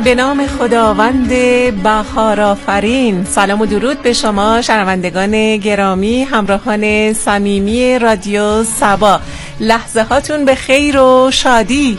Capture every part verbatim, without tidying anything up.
به نام خداوند بهار آفرین. سلام و درود به شما شنوندگان گرامی، همراهان صمیمی رادیو سبا. لحظه هاتون به خیر و شادی.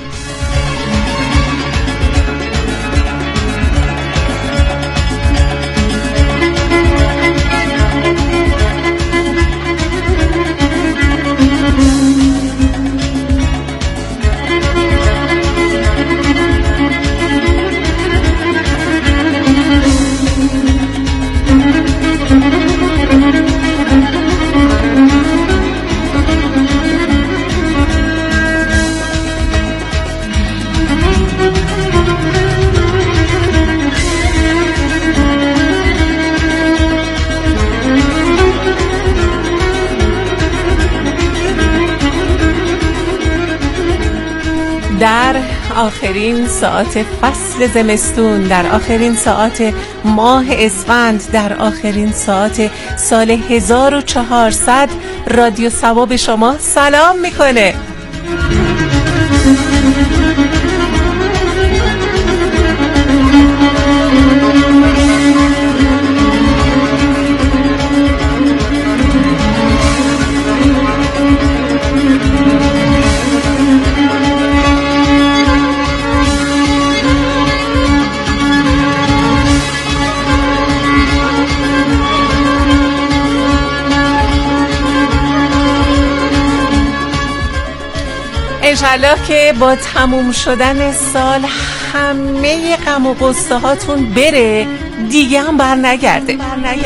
در آخرین ساعت فصل زمستون، در آخرین ساعت ماه اسفند، در آخرین ساعت سال هزار و چهارصد رادیو سبا به شما سلام میکنه. انشالله که با تموم شدن سال همه غم و غصه هاتون بره، دیگه هم بر نگرده.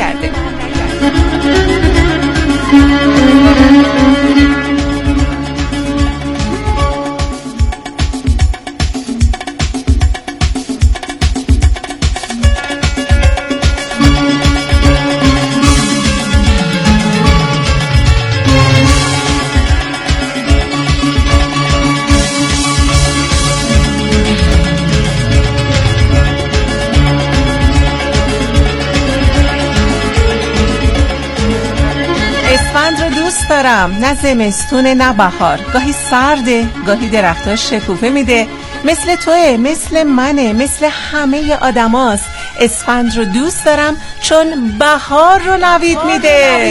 اسفند رو دوست دارم، نه زمستون نه بهار. گاهی سرده، گاهی درخت‌ها شکوفه میده. مثل توه، مثل منه، مثل همه آدماست. اسفند رو دوست دارم چون بهار رو نوید میده.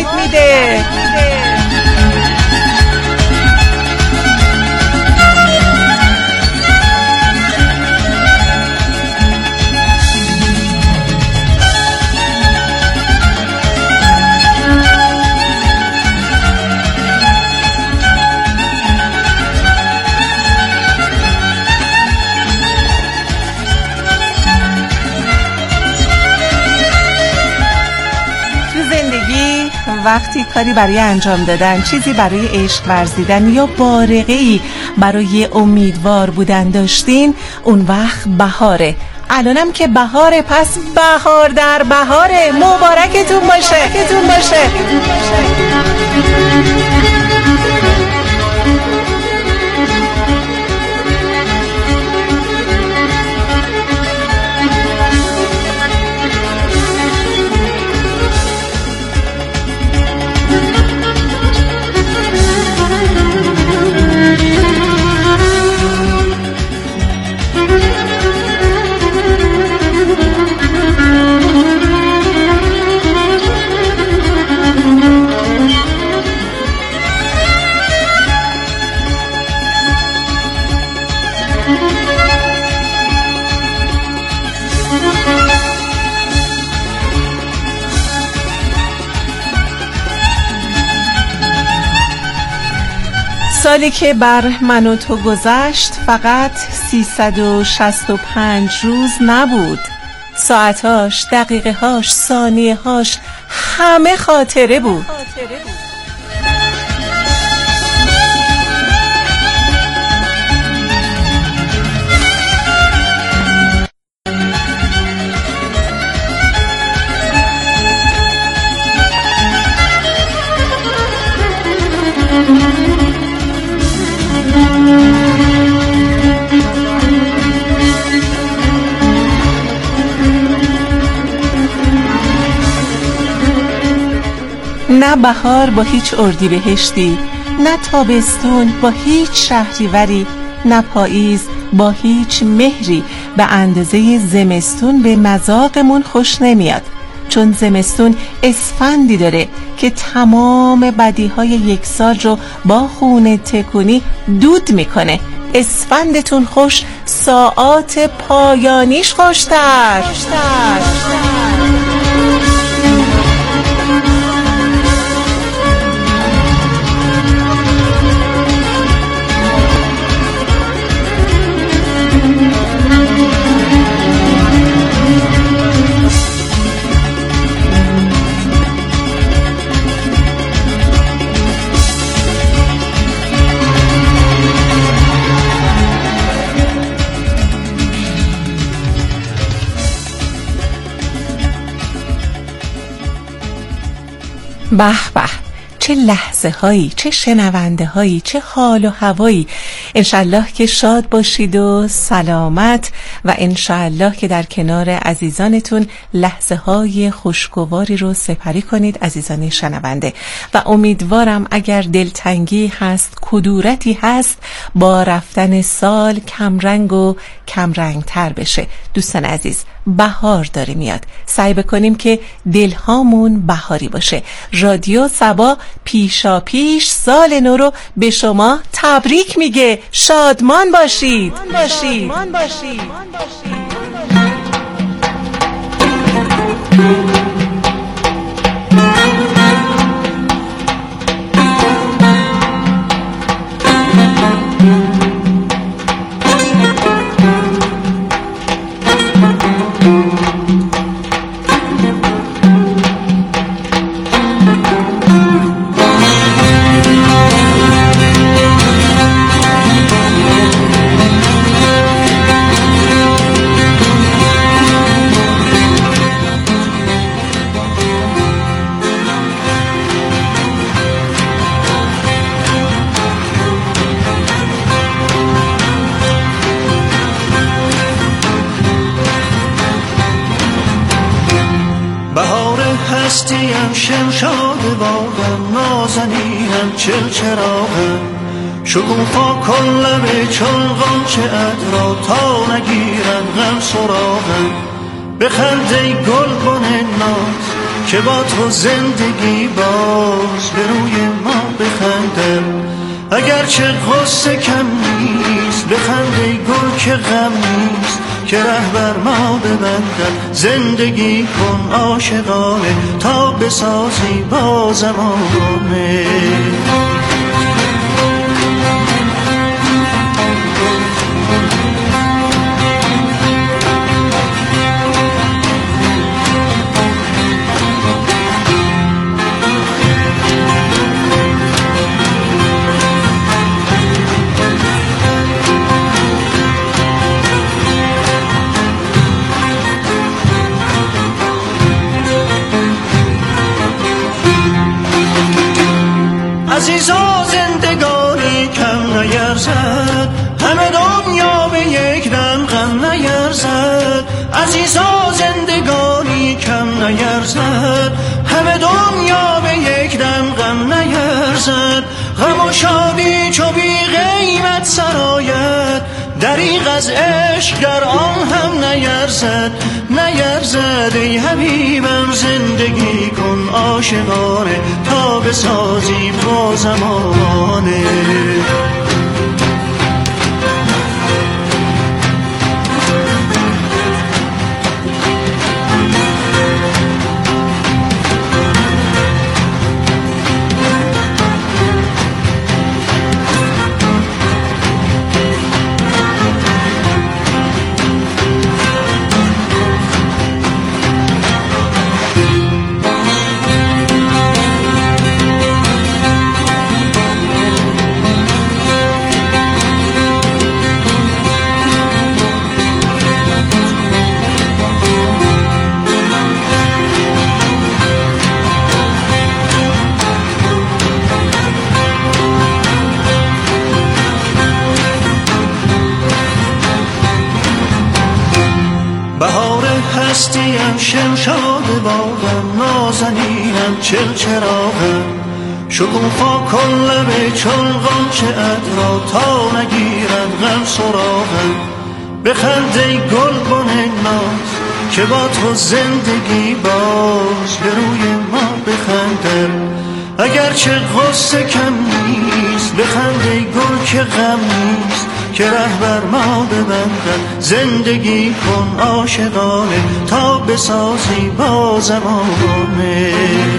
وقتی کاری برای انجام دادن، چیزی برای عشق ورزیدن یا بارقه‌ای برای امیدوار بودن داشتین، اون وقت بهاره. الانم که بهاره، پس بهار در بهاره. مبارکتون باشه. سالی که بر من و تو گذشت فقط سیصد و شصت و پنج روز نبود. ساعتاش، دقیقه هاش، ثانیه هاش همه خاطره بود. نه بهار با هیچ اردیبهشتی، نه تابستون با هیچ شهریوری، نه پاییز با هیچ مهری به اندازه زمستون به مذاقمون خوش نمیاد، چون زمستون اسفندی داره که تمام بدیهای یک سال رو با خون تکونی دود میکنه. اسفندتون خوش، ساعات پایانیش خوشتر, خوشتر. به به، چه لحظه هایی، چه شنونده هایی، چه حال و هوایی. انشالله که شاد باشید و سلامت، و انشالله که در کنار عزیزانتون لحظه های خوشگواری رو سپری کنید عزیزان شنونده. و امیدوارم اگر دلتنگی هست، کدورتی هست، با رفتن سال کمرنگ و کمرنگ تر بشه. دوستان عزیز، بهار داره میاد، سعی بکنیم که دلهامون بهاری باشه. رادیو سبا پیشا پیش سال نو رو به شما تبریک میگه. شادمان باشید. باشید. باشید. هستیم شمشاد باغم، نازنینم چل چراغم، شکوفا کن لب چون غنچه ات را تا نگیرن غم سراغم. بخند ای گلبن ناز که با تو زندگی باز به روی ما بخندم، اگرچه غصه کم نیست. بخند ای گل که غم نیست که رهبر ما ببندد. زندگی کن عاشقانه تا بسازی با زمانه. عزیزا زندگانی کم نیرزد، همه دنیا به یک دم غم نیرزد. عزیزا زندگانی کم نیرزد، همه دنیا به یک دم غم نیرزد. غم و شادی چو بی قیمت سرآید، دریغ از عشق گر آن هم نیرزد. نیرزد ای حبیبم، زندگی کن عاشقانه تا بسازی با زمانه. هستیم شمشاد باغم، نازنینم چل چراغم، شکوفا کن لب چون غنچه را تا نگیرد غم سراغم. بخند ای گلبن ناز که با تو زندگی باز به روی ما بخندد. اگرچه غصه کم نیست بخند ای گل که غم نیست که ره بر ما ببندد. زندگی کن عاشقانه تا بسازی با زمانه.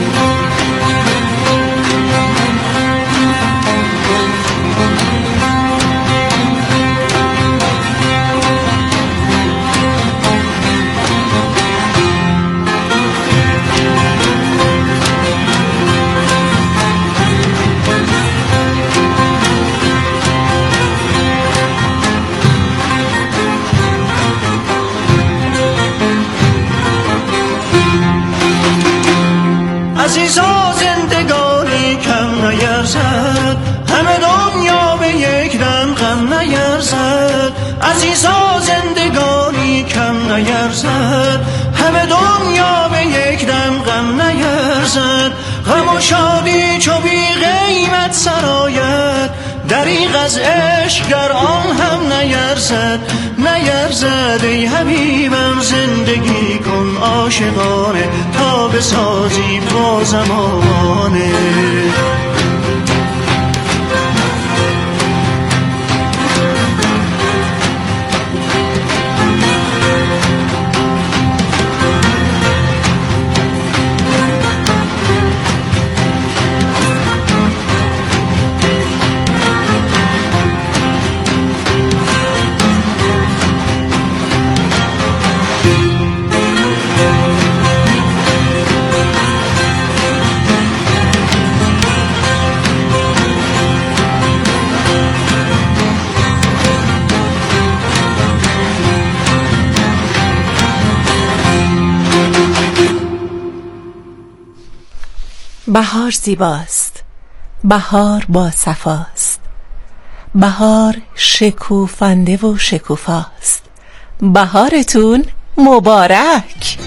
عزیزا زندگانی کم نیرزد، همه دنیا به یک دم غم نیرزد. عزیزا زندگانی کم نیرزد، همه دنیا به یک دم غم نیرزد. غم و شادی چو بی قیمت سرآید، دریغ از عشق گر آن هم نیرزد. نیرزد ای حبیبم زندگی کن عاشقانه تا بسازی با زمانه. بهار زیباست، بهار با صفاست، بهار شکوفنده و شکوفاست. بهارتون مبارک.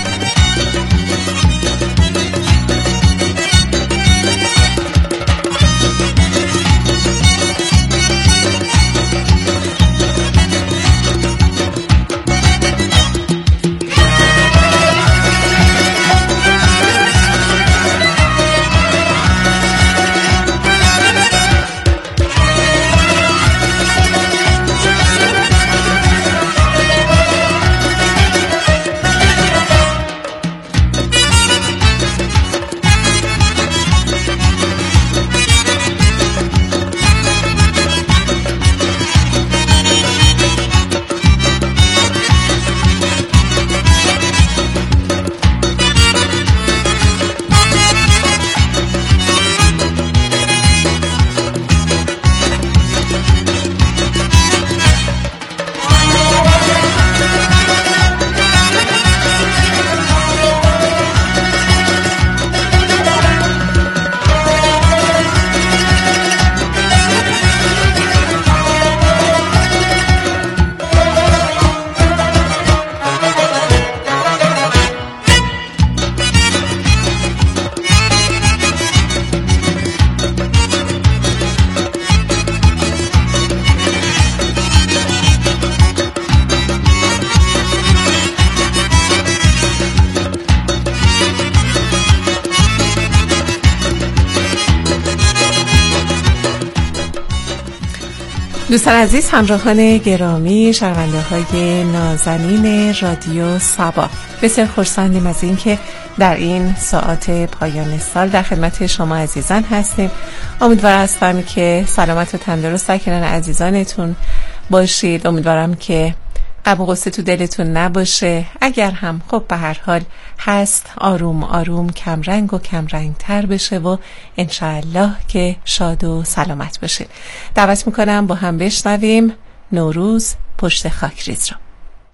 دوستان عزیز، همراهان گرامی، شنونده های نازنین رادیو صبا، بسیار خرسندیم از این که در این ساعات پایان سال در خدمت شما عزیزان هستیم. امیدوار هستم که سلامت و تندرست در کنار عزیزانتون باشید. امیدوارم که غم و غصه تو دلتون نباشه. اگر هم خب به هر حال هست، آروم آروم کم رنگ و کم رنگ تر بشه و انشاءالله که شاد و سلامت باشید. دعوت میکنم با هم بشنویم نوروز پشت خاکریز رو.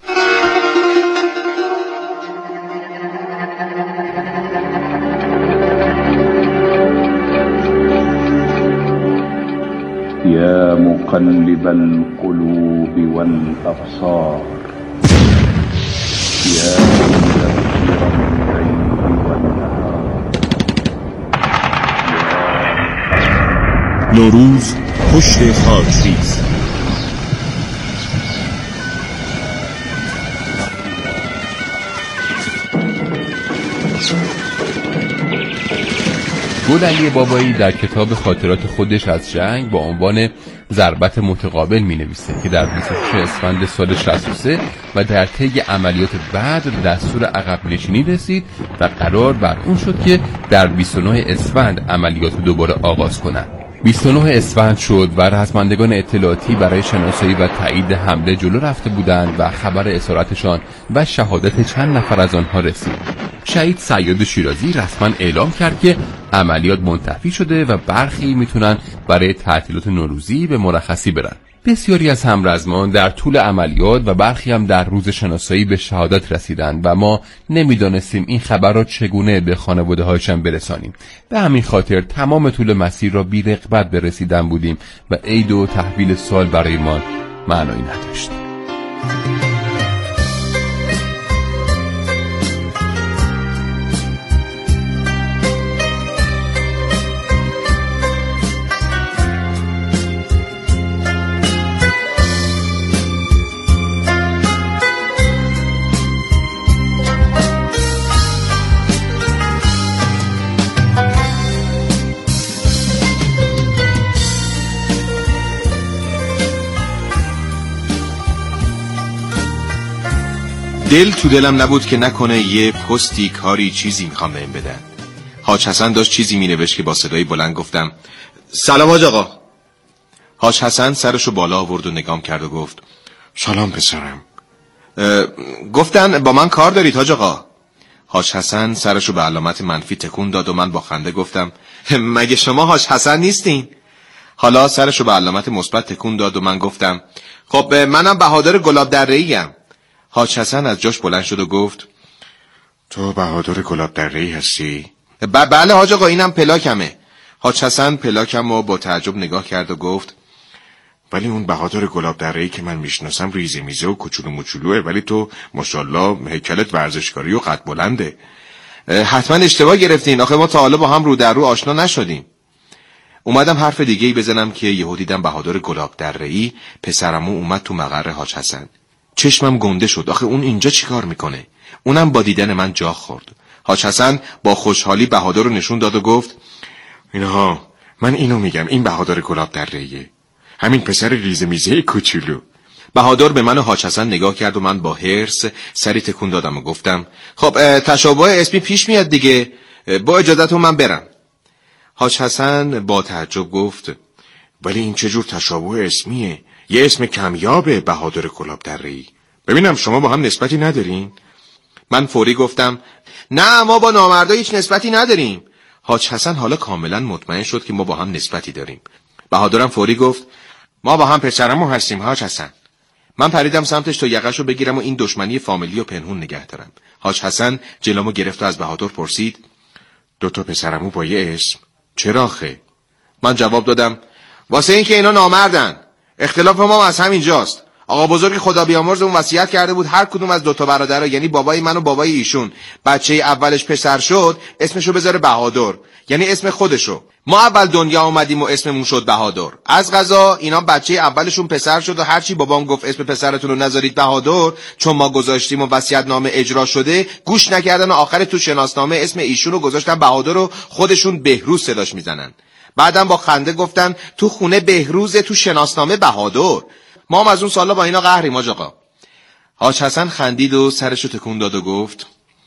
يا مقلب القلوب والأبصار يا مدبر الليل والنهار يا نوروز پشت خاکریز. گل علی بابایی در کتاب خاطرات خودش از جنگ با عنوان ضربت متقابل می نویسه که در بیست و شش اسفند سال شصت و سه و در طی عملیات بدر دستور عقب نشینی رسید و قرار بر اون شد که در بیست و نه اسفند عملیات دوباره آغاز کنند. بیست و نه اسفند شد و رزمندگان اطلاعاتی برای شناسایی و تایید حمله جلو رفته بودند و خبر اسارتشان و شهادت چند نفر از آنها رسید. شهید صیاد شیرازی رسما اعلام کرد که عملیات منتفی شده و برخی میتونن برای تعطیلات نوروزی به مرخصی برن. بسیاری از همرزمان در طول عملیات و برخی هم در روز شناسایی به شهادت رسیدند و ما نمیدانستیم این خبر را چگونه به خانواده هایشان برسانیم. به همین خاطر تمام طول مسیر را بی رغبت به رسیدن بودیم و عید و تحویل سال برای ما معنایی نداشت. دل تو دلم نبود که نکنه یه پستی کاری چیزی میخوام بهم بدن. حاج حسن داشت چیزی مینوشت که با صدای بلند گفتم سلام حاج آقا. حاج حسن سرشو بالا آورد و نگام کرد و گفت سلام پسرم. گفتن با من کار دارید حاج آقا. حاج حسن سرشو به علامت منفی تکون داد و من با خنده گفتم مگه شما حاج حسن نیستین؟ حالا سرشو به علامت مثبت تکون داد و من گفتم خب منم بهادر گلاب دره‌ای ام. حاج حسن از جاش بلند شد و گفت تو بهادر گلاب دره‌ای هستی؟ ب- بله حاج آقا اینم پلاکمه. حاج حسن پلاکم رو با تعجب نگاه کرد و گفت ولی اون بهادر گلاب دره‌ای که من میشناسم ریزه میزه و کوچولو موچولوه، ولی تو ماشاءالله هیکلت ورزشکاری و قد بلنده. حتما اشتباه گرفتین، آخه ما تا حالا با هم رو در رو آشنا نشدیم. اومدم حرف دیگه ای بزنم که یهو دیدم بهادر گلاب دره‌ای پسرمو اومد تو مقر حاج حسن. چشمم گنده شد، آخه اون اینجا چیکار میکنه؟ اونم با دیدن من جا خورد. حاج حسن با خوشحالی بهادر رو نشون داد و گفت اینها من اینو میگم، این بهادر گلاب دره‌ایه، همین پسر ریزه میزه کوچولو. بهادر به من و حاج حسن نگاه کرد و من با حرص سری تکون دادم و گفتم خب تشابه اسمی پیش میاد دیگه، با اجازهتون من برم. حاج حسن با تعجب گفت ولی این چه جور تشابه اسمیه؟ یه اسم کمیابه، بهادر گلاب دره‌ای. ببینم شما با هم نسبتی ندارین؟ من فوری گفتم نه ما با نامردا هیچ نسبتی نداریم. حاج حسن حالا کاملا مطمئن شد که ما با هم نسبتی داریم. بهادرم فوری گفت ما با هم پسرمو هستیم حاج حسن. من پریدم سمتش تا یقه‌شو بگیرم و این دشمنی فامیلی رو پنهون نگه دارم. حاج حسن جلومو گرفت و از بهادر پرسید دو تا پسرمو با یه اسم، چرا خه؟ من جواب دادم واسه این که اینا نامردن. اختلاف ما از همین جاست. آقا بزرگ خدا بیامرز اون وصیت کرده بود هر کدوم از دوتا برادرها، یعنی بابای من و بابای ایشون، بچه اولش پسر شد اسمشو بذاره بهادر، یعنی اسم خودشو. ما اول دنیا اومدیم و اسممون شد بهادر. از قضا اینا بچه اولشون پسر شد و هرچی بابام گفت اسم پسرتون رو نذارید بهادر، چون ما گذاشتیم و وصیت نامه اجرا شده گوش نکردن و آخر تو شناسنامه اسم ایشون رو گذاشتن بهادر و خودشون بهروز صداش میزنن. بعدم با خنده گفتن تو خونه بهروز، تو شناسنامه بهادر. ما هم از اون سالا با اینا قهریم حاج آقا. حاج حسن خندید و سرشو تکون داد و گفت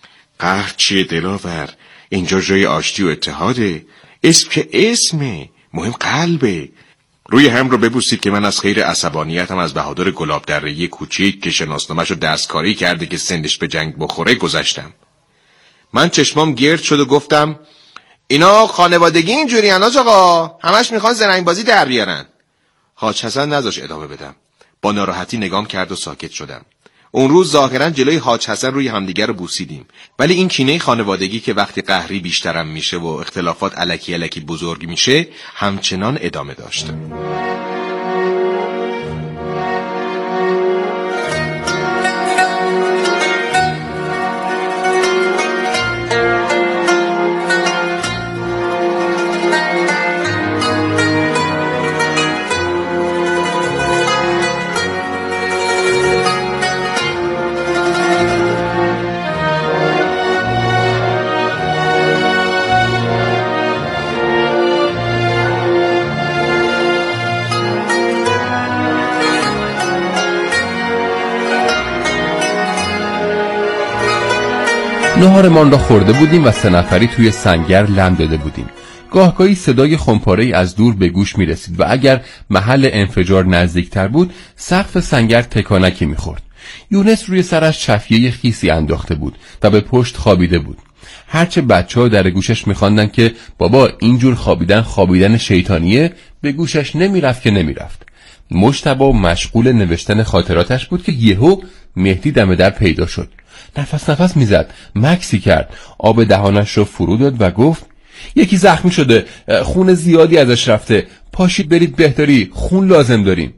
قهر چیه دلاور؟ اینجا جای آشتی و اتحاده. اسم که اسمه، مهم قلبه. روی هم رو ببوسید که من از خیر عصبانیتم از بهادر گلاب دره‌ای کوچیک که شناسنامه‌شو دستکاری کرده که سندش به جنگ بخوره گذشتم. من چشمام گرد شد و گفتم اینا خانوادگی اینجوریان حاج آقا، همش میخوان زرنگ بازی در بیارن. حاج حسن نذاش ادامه بدم. با ناراحتی نگام کرد و ساکت شدم. اون روز ظاهرا جلوی حاج حسن روی همدیگر رو بوسیدیم، ولی این کینه خانوادگی که وقتی قهری بیشترم میشه و اختلافات الکی الکی بزرگ میشه همچنان ادامه داشت. نهارمان را خورده بودیم و سه نفری توی سنگر لم داده بودیم. گاهگاهی صدای خمپاره‌ای از دور به گوش می رسید و اگر محل انفجار نزدیکتر بود سقف سنگر تکانکی می خورد. یونس روی سرش چفیه خیسی انداخته بود و به پشت خوابیده بود. هرچه بچه ها در گوشش می خواندن که بابا اینجور خوابیدن خوابیدن شیطانیه، به گوشش نمی رفت که نمی رفت. مجتبی مشغول نوشتن خاطراتش بود که یهو مهدی دم در پیدا شد. نفس نفس می زد، مکسی کرد، آب دهانش رو فرو داد و گفت یکی زخمی شده، خون زیادی ازش رفته، پاشید برید بهداری، خون لازم داریم.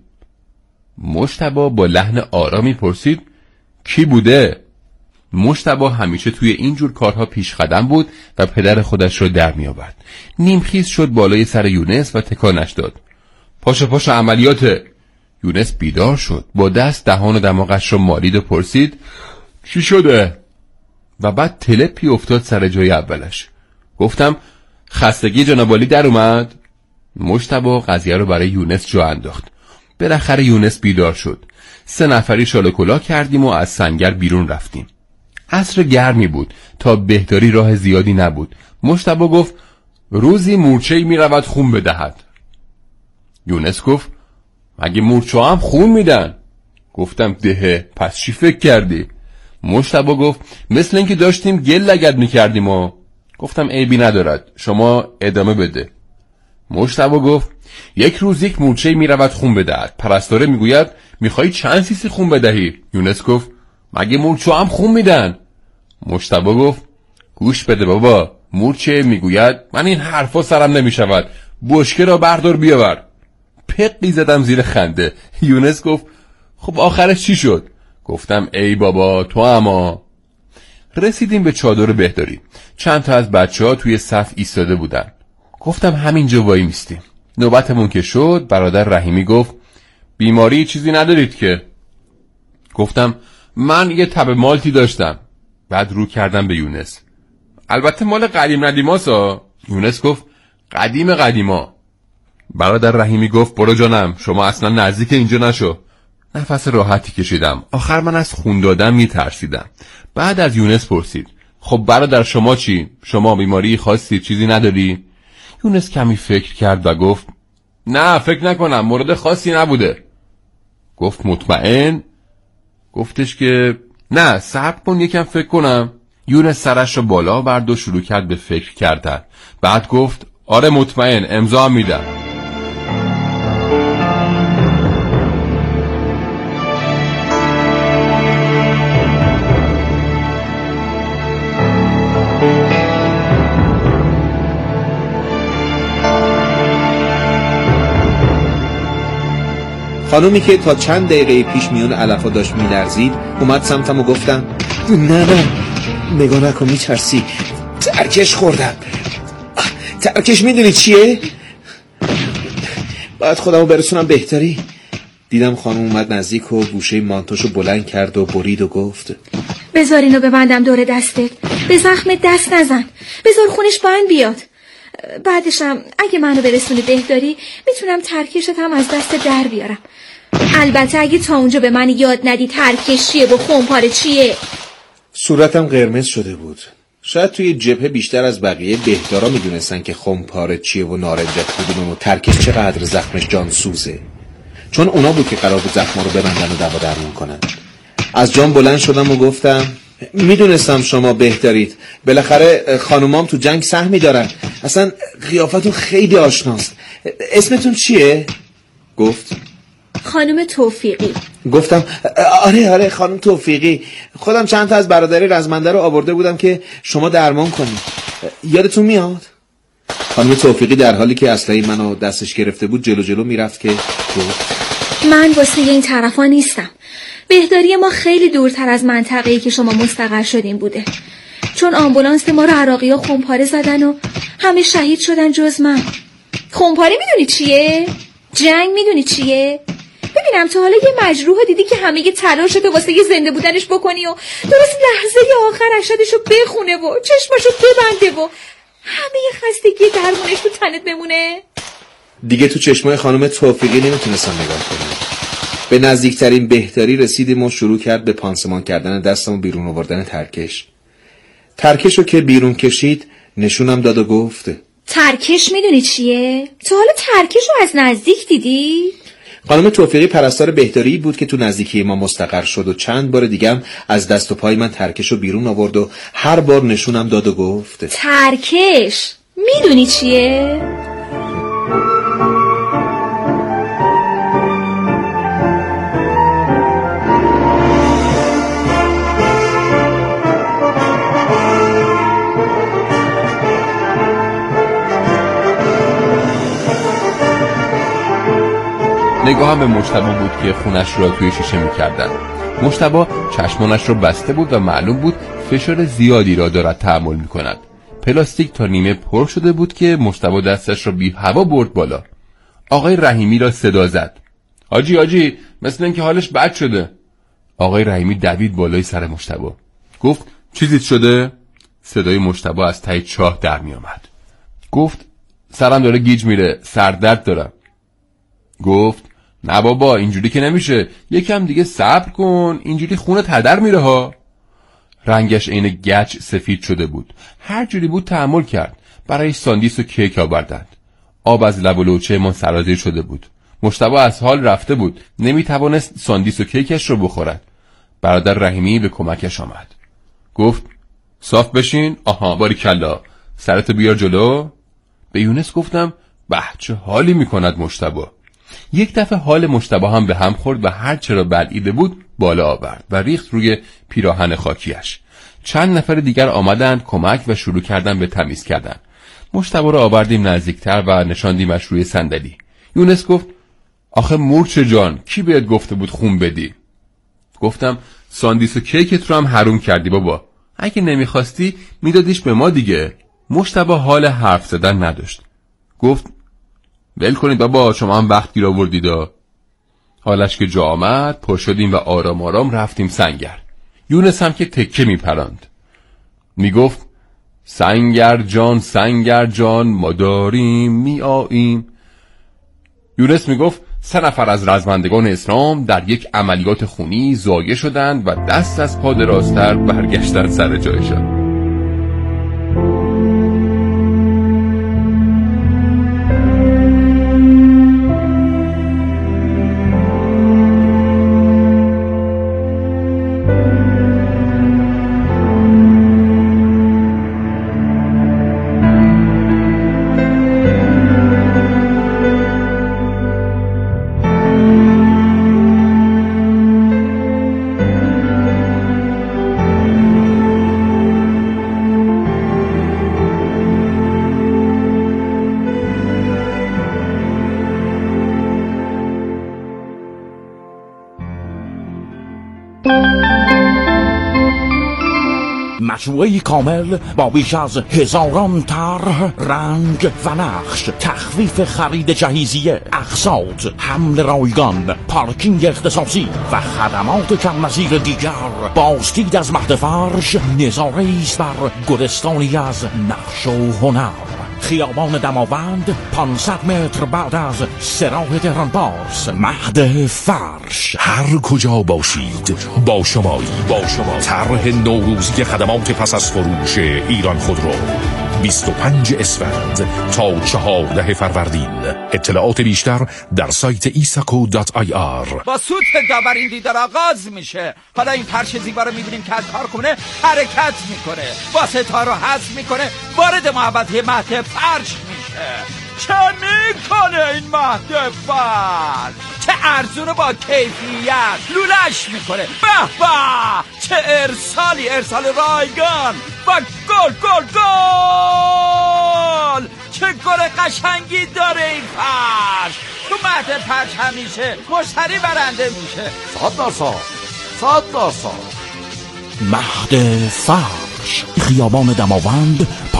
مجتبی با لحن آرامی پرسید کی بوده؟ مجتبی همیشه توی اینجور کارها پیش قدم بود و پدر خودش رو در می آورد. نیمخیز شد بالای سر یونس و تکانش داد. پاشا پاشا عملیاته. یونس بیدار شد، با دست دهان و دماغش رو مالید و پرسید چی شده؟ و بعد تلپی افتاد سر جای اولش. گفتم خستگی جناب عالی در اومد. مجتبی قضیه رو برای یونس جا انداخت. بالاخره یونس بیدار شد. سه نفری شال و کلاه کردیم و از سنگر بیرون رفتیم. عصر گرمی بود، تا بهداری راه زیادی نبود. مجتبی گفت روزی مورچه‌ای می رود خون بدهد. یونس گفت مگه مورچه هم خون میدن؟ گفتم دهه، پس چی فکر کردی؟ مجتبی گفت مثل اینکه داشتیم گل لگد میکردیم و گفتم عیبی ندارد، شما ادامه بده. مجتبی گفت یک روز یک مورچه‌ای می رود خون بدهد. پرستاره میگوید میخوای چند سیسی خون بدهی؟ یونس گفت مگه مورچه هم خون میدن؟ مجتبی گفت گوش بده بابا، مورچه میگوید من این حرفا سرم نمیشود، بشکه را بردار بیاور. پقی زدم زیر خنده. یونس گفت خب آخرش چی شد؟ گفتم ای بابا تو اما. رسیدیم به چادر بهداری. چند تا از بچه ها توی صف ایستاده بودن. گفتم همینجا وای میستیم. نوبتمون که شد برادر رحیمی گفت بیماری چیزی ندارید که؟ گفتم من یه تب مالتی داشتم. بعد رو کردم به یونس. البته مال قدیم ندیماسا. یونس گفت قدیم قدیما. برادر رحیمی گفت برو جانم، شما اصلا نزدیک اینجا نشو. نفس راحتی کشیدم. آخر من از خون دادن میترسیدم. بعد از یونس پرسید خب برادر شما چی؟ شما بیماری خاصی چیزی نداری؟ یونس کمی فکر کرد و گفت نه فکر نکنم، مورد خاصی نبوده. گفت مطمئن؟ گفتش که نه صبر کن یکم فکر کنم. یونس سرش رو بالا برد و شروع کرد به فکر کردن. بعد گفت آره مطمئن، امضا میدم. خانومی که تا چند دقیقه پیش میون علفا داشت میلرزید اومد سمتم و گفتم نه نه نگاه نکن میترسی، ترکش خوردم. ترکش میدونی چیه؟ باید خودمو برسونم بهتری. دیدم خانم اومد نزدیک و گوشه مانتوشو بلند کرد و برید و گفت بذار اینو ببندم دور دستت، به زخم دست نزن، بذار خونش بند بیاد. بعدشم اگه منو برسونی بهداری میتونم ترکشت هم از دست در بیارم. البته اگه تا اونجا به من یاد ندی ترکش چیه و خونپاره چیه. صورتم قرمز شده بود. شاید توی جبهه بیشتر از بقیه بهدارا میدونستن که خونپاره چیه و نارنجک کدومه و ترکش چقدر زخمش جان سوزه، چون اونا بود که قرار بود زخما رو ببندن و دوا درمون کنن. از جام بلند شدم و گفتم میدونستم شما بهدارید، بالاخره خانومام تو جنگ سهمی دارن، اصلا قیافتون خیلی آشناست. اسمتون چیه؟ گفت خانم توفیقی. گفتم آره آره خانم توفیقی، خودم چند تا از برادری رزمنده رو آورده بودم که شما درمان کنید، یادتون میاد؟ خانم توفیقی در حالی که اسلحه منو دستش گرفته بود جلو جلو میرفت که گفت من واسه این طرفا نیستم. بهداری ما خیلی دورتر از منطقه‌ای که شما مستقر شدین بوده، چون آمبولانس ما رو عراقی‌ها خونپاره زدن و همه شهید شدن جز من. خونپاره میدونی چیه؟ جنگ میدونی چیه؟ ببینم تا حالا یه مجروح دیدی که همه یه تلاشتو واسه یه زنده بودنش بکنی و درست لحظه آخر اشدشو بخونه و چشمشو ببنده و همه خستگی درمونش تو تنت بمونه؟ دیگه تو چشمای خانم توفیقی نمیتونستم نگاه کنم. به نزدیکترین بهداری رسیدیم و شروع کرد به پانسمان کردن دستم و بیرون آوردن ترکش. ترکشو که بیرون کشید نشونم داد و گفت ترکش میدونی چیه؟ تو حالا ترکش رو از نزدیک دیدی؟ خانم توفیقی پرستار بهداری بود که تو نزدیکی ما مستقر شد و چند بار دیگه هم از دست و پای من ترکشو بیرون آورد و هر بار نشونم داد و گفت ترکش میدونی چیه؟ نگاهم به مجتبی بود که خونش را توی شیشه می‌کردن. مجتبی چشمانش را بسته بود و معلوم بود فشار زیادی را دارد تحمل می‌کند. پلاستیک تا نیمه پر شده بود که مجتبی دستش را بی هوا برد بالا. آقای رحیمی را صدا زد. حاجی حاجی مثل اینکه حالش بد شده. آقای رحیمی دوید بالای سر مجتبی. گفت چیزی شده؟ صدای مجتبی از ته چاه در می‌آمد. گفت سرم داره گیج میره، سردرد دارم. گفت نه بابا اینجوری که نمیشه، یکم دیگه صبر کن، اینجوری خونت هدر میره ها. رنگش عین گچ سفید شده بود. هر جوری بود تحمل کرد. برای ساندیس و کیک آوردند. آب از لب و لوچه من سرازیر شده بود. مجتبی از حال رفته بود، نمیتوانست ساندیس و کیکش رو بخورد. برادر رحیمی به کمکش آمد. گفت صاف بشین. آها باریکلا، سرتو بیار جلو. به یونس گفتم به چه حالی میکند مجتبی. یک دفعه حال مجتبی هم به هم خورد و هر چرا بلعیده بود بالا آورد و ریخت روی پیراهن خاکیش. چند نفر دیگر آمدند کمک و شروع کردن به تمیز کردن. مجتبی را آوردیم نزدیکتر و نشاندیمش روی صندلی. یونس گفت آخه مورچه جان کی بهت گفته بود خون بدی؟ گفتم ساندیس و کیکت رو هم حروم کردی بابا، اگه نمیخواستی میدادیش به ما دیگه. مجتبی حال حرف زدن نداشت. گفت ول کنید بابا، شما هم وقت گیر آوردیدا. حالش که جا آمد پا شدیم و آرام آرام رفتیم سنگر. یونس هم که تکه می پراند می گفت سنگر جان سنگر جان ما داریم می آییم. یونس می گفت سه نفر از رزمندگان اسلام در یک عملیات خونی ضایع شدند و دست از پا درازتر برگشتن سر جایشان. مجموعه کامل با بیش از هزاران طرح، رنگ و نقش، تخفیف خرید جهیزیه، اقساط، حمل رایگان، پارکینگ اختصاصی و خدمات کم نظیر دیگر. بازدید از مهد فرش نظاره ایست بر گلستانی از نقش و هنر. خیابان دماوند پانصد متر بعد از سراح تهران پارس. مهد فرش. هر کجا باشید با شمایی با شما. طرح نوروزی خدمات پس از فروش ایران خودرو بیست و پنج اسفند تا چهارده فروردین. اطلاعات بیشتر در سایت ایساکو دات آی آر. با سوت داور این دیدار آغاز میشه. حالا این فرش زیبا رو میبینیم که از کارخونه حرکت میکنه، واسطه رو حذف میکنه، وارد محوطه مهد فرش میشه. چه میکنه این مهد فرش؟ چه ارزونه با کیفیت لولش میکنه. به به چه ارسالی، ارسال رایگان و گل گل گل. چه گل قشنگی داره این فرش. تو مهد فرش همیشه مشتری برنده میشه. صد درصد صد درصد. مهد فرش، خیابان دماوند